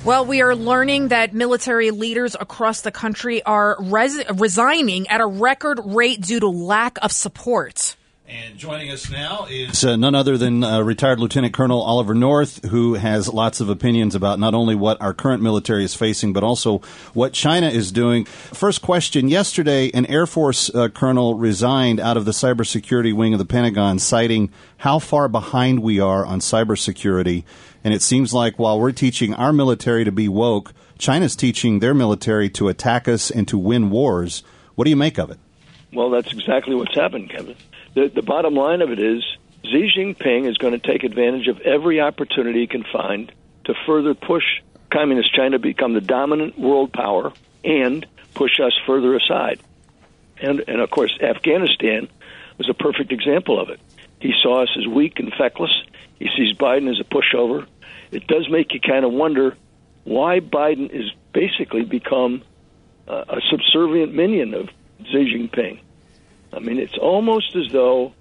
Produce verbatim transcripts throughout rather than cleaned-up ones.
Well, we are learning that military leaders across the country are res- resigning at a record rate due to lack of support. And joining us now is uh, none other than uh, retired Lieutenant Colonel Oliver North, who has lots of opinions about not only what our current military is facing, but also what China is doing. First question, yesterday an Air Force uh, colonel resigned out of the cybersecurity wing of the Pentagon, citing how far behind we are on cybersecurity. And it seems like while we're teaching our military to be woke, China's teaching their military to attack us and to win wars. What do you make of it? Well, that's exactly what's happened, Kevin. The, the bottom line of it is Xi Jinping is going to take advantage of every opportunity he can find to further push Communist China to become the dominant world power and push us further aside. And, and of course, Afghanistan was a perfect example of it. He saw us as weak and feckless. He sees Biden as a pushover. It does make you kind of wonder why Biden is basically become uh, a subservient minion of Xi Jinping. I mean, it's almost as though,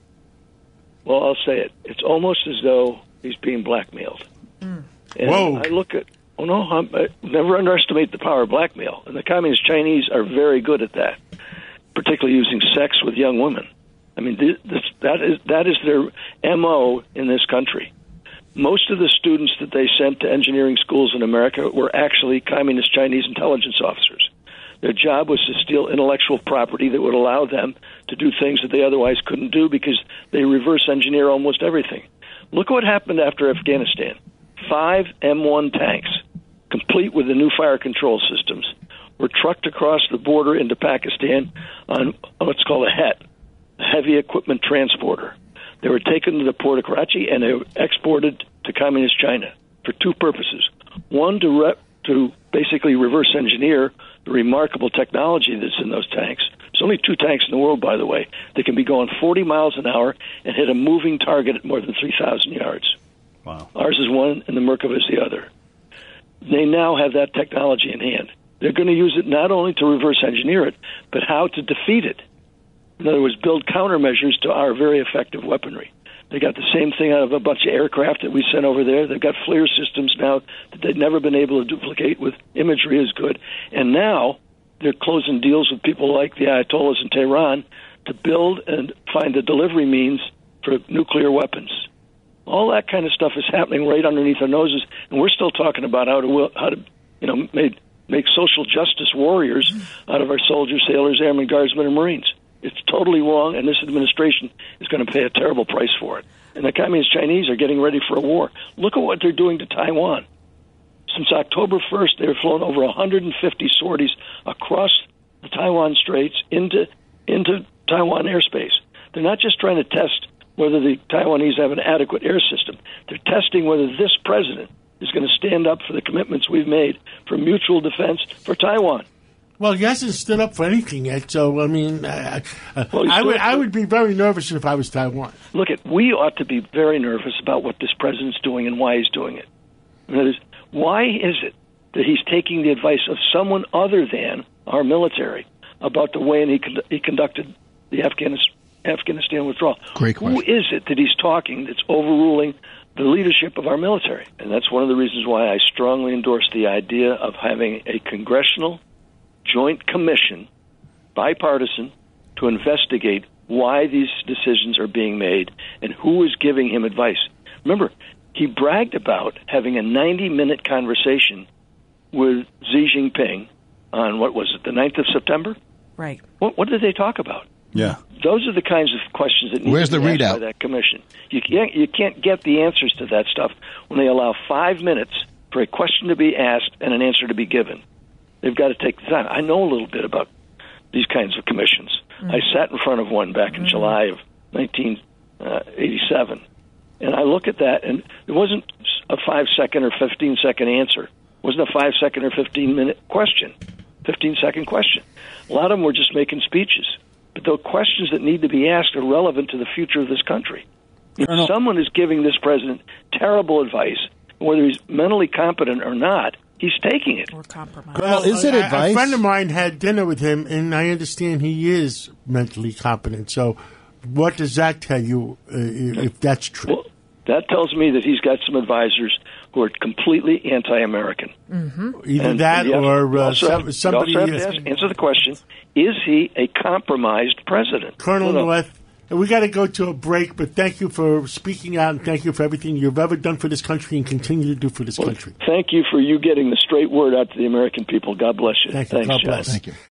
well, I'll say it, it's almost as though he's being blackmailed. Mm. And Whoa. I look at, oh no, I'm, I never underestimate the power of blackmail. And the Communist Chinese are very good at that, particularly using sex with young women. I mean, this, this, that is that is their M O in this country. Most of the students that they sent to engineering schools in America were actually Communist Chinese intelligence officers. Their job was to steal intellectual property that would allow them to do things that they otherwise couldn't do because they reverse engineer almost everything. Look what happened after Afghanistan. Five M one tanks, complete with the new fire control systems, were trucked across the border into Pakistan on what's called a H E T, a heavy equipment transporter. They were taken to the port of Karachi and they were exported to Communist China for two purposes. One, to, re- to basically reverse engineer the remarkable technology that's in those tanks. There's only two tanks in the world, by the way, that can be going forty miles an hour and hit a moving target at more than three thousand yards. Wow. Ours is one and the Merkava is the other. They now have that technology in hand. They're going to use it not only to reverse engineer it, but how to defeat it. In other words, build countermeasures to our very effective weaponry. They got the same thing out of a bunch of aircraft that we sent over there. They've got FLIR systems now that they've never been able to duplicate with imagery as good. And now they're closing deals with people like the Ayatollahs in Tehran to build and find the delivery means for nuclear weapons. All that kind of stuff is happening right underneath our noses, and we're still talking about how to how to you know make make social justice warriors out of our soldiers, sailors, airmen, guardsmen, and Marines. It's totally wrong, and this administration is going to pay a terrible price for it. And the Communist Chinese are getting ready for a war. Look at what they're doing to Taiwan. Since October first, they've flown over one hundred fifty sorties across the Taiwan Straits into into Taiwan airspace. They're not just trying to test whether the Taiwanese have an adequate air system. They're testing whether this president is going to stand up for the commitments we've made for mutual defense for Taiwan. Well, he hasn't stood up for anything yet, so, I mean, uh, uh, well, I would I would be very nervous if I was Taiwan. Look, at we ought to be very nervous about what this president's doing and why he's doing it. That is, why is it that he's taking the advice of someone other than our military about the way he, con- he conducted the Afghanistan, Afghanistan withdrawal? Great question. Who is it that he's talking that's overruling the leadership of our military? And that's one of the reasons why I strongly endorse the idea of having a congressional joint commission, bipartisan, to investigate why these decisions are being made and who is giving him advice. Remember, he bragged about having a ninety-minute conversation with Xi Jinping on, what was it, the ninth of September? Right. What, what did they talk about? Yeah. Those are the kinds of questions that need Where's to be the asked readout? by that commission. You can't, you can't get the answers to that stuff when they allow five minutes for a question to be asked and an answer to be given. They've got to take the time. I know a little bit about these kinds of commissions. Mm-hmm. I sat in front of one back in mm-hmm. July of nineteen eighty-seven, and I look at that, and it wasn't a five-second or fifteen-second answer. It wasn't a five-second or fifteen-minute question, fifteen-second question. A lot of them were just making speeches. But the questions that need to be asked are relevant to the future of this country. If someone is giving this president terrible advice, whether he's mentally competent or not, he's taking it. Or compromise. Well, is it a, advice? A friend of mine had dinner with him, and I understand he is mentally competent. So what does that tell you, uh, if that's true? Well, that tells me that he's got some advisors who are completely anti-American. Mm-hmm. Either and, that and have, or uh, also some, have, somebody... You also have to ask, answer the question, is he a compromised president? Colonel no, no. North, we got to go to a break, but thank you for speaking out, and thank you for everything you've ever done for this country and continue to do for this well, country. Thank you for you getting the straight word out to the American people. God bless you. Thank you. Thanks, God John. bless. Thank you.